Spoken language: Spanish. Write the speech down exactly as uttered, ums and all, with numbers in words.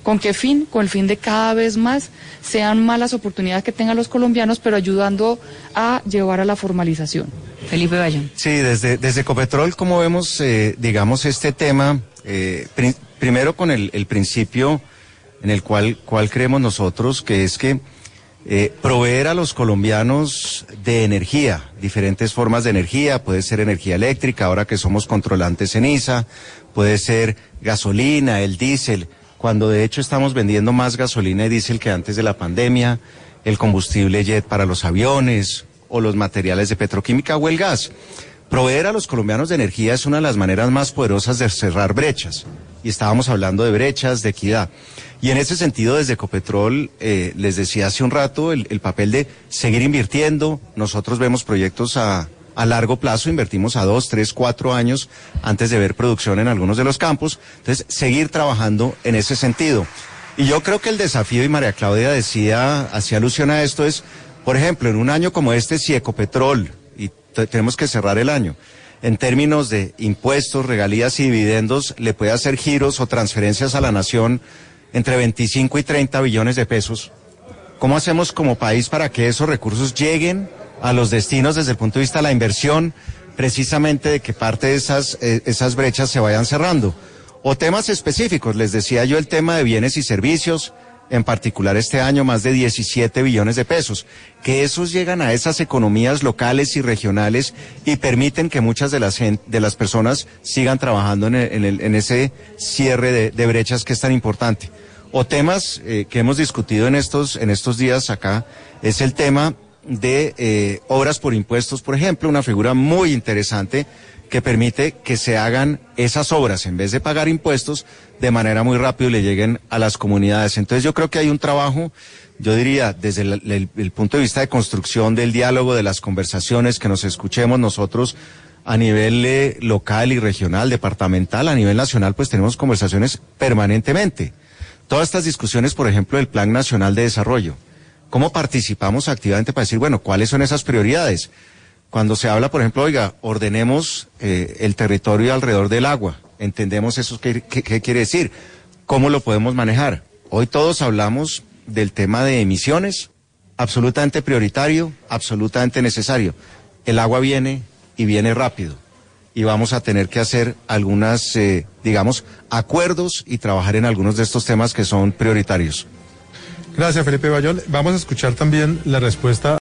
¿Con qué fin? Con el fin de cada vez más sean más las oportunidades que tengan los colombianos, pero ayudando a llevar a la formalización. Felipe Bayón. Sí, desde, desde Ecopetrol, como vemos, eh, digamos, este tema, eh, pri primero con el, el principio en el cual, cual creemos nosotros, que es que eh, proveer a los colombianos de energía, diferentes formas de energía, puede ser energía eléctrica, ahora que somos controlantes en I S A, puede ser gasolina, el diésel, cuando de hecho estamos vendiendo más gasolina y diésel que antes de la pandemia, el combustible jet para los aviones o los materiales de petroquímica o el gas. Proveer a los colombianos de energía es una de las maneras más poderosas de cerrar brechas. Y estábamos hablando de brechas, de equidad. Y en ese sentido, desde Ecopetrol, eh, les decía hace un rato, el, el papel de seguir invirtiendo. Nosotros vemos proyectos a, a largo plazo, invertimos a dos, tres, cuatro años antes de ver producción en algunos de los campos. Entonces, seguir trabajando en ese sentido. Y yo creo que el desafío, y María Claudia decía, hacía alusión a esto, es, por ejemplo, en un año como este, si Ecopetrol, y tenemos que cerrar el año, en términos de impuestos, regalías y dividendos, le puede hacer giros o transferencias a la nación entre veinticinco y treinta billones de pesos. ¿Cómo hacemos como país para que esos recursos lleguen a los destinos desde el punto de vista de la inversión, precisamente de que parte de esas, eh, esas brechas se vayan cerrando? O temas específicos, les decía yo el tema de bienes y servicios, en particular este año más de diecisiete billones de pesos, que esos llegan a esas economías locales y regionales y permiten que muchas de las, de las personas sigan trabajando en, el, en, el, en ese cierre de, de brechas que es tan importante. O temas eh, que hemos discutido en estos, en estos días acá, es el tema de eh, obras por impuestos, por ejemplo, una figura muy interesante que permite que se hagan esas obras, en vez de pagar impuestos, de manera muy rápida y le lleguen a las comunidades. Entonces yo creo que hay un trabajo, yo diría, desde el, el, el punto de vista de construcción del diálogo, de las conversaciones, que nos escuchemos nosotros a nivel eh, local y regional, departamental, a nivel nacional, pues tenemos conversaciones permanentemente. Todas estas discusiones, por ejemplo, del Plan Nacional de Desarrollo. ¿Cómo participamos activamente para decir, bueno, cuáles son esas prioridades? Cuando se habla, por ejemplo, oiga, ordenemos eh, el territorio alrededor del agua. Entendemos eso, ¿qué, qué, qué quiere decir? ¿Cómo lo podemos manejar? Hoy todos hablamos del tema de emisiones, absolutamente prioritario, absolutamente necesario. El agua viene y viene rápido. Y vamos a tener que hacer algunas, eh, digamos, acuerdos y trabajar en algunos de estos temas que son prioritarios. Gracias, Felipe Bayón. Vamos a escuchar también la respuesta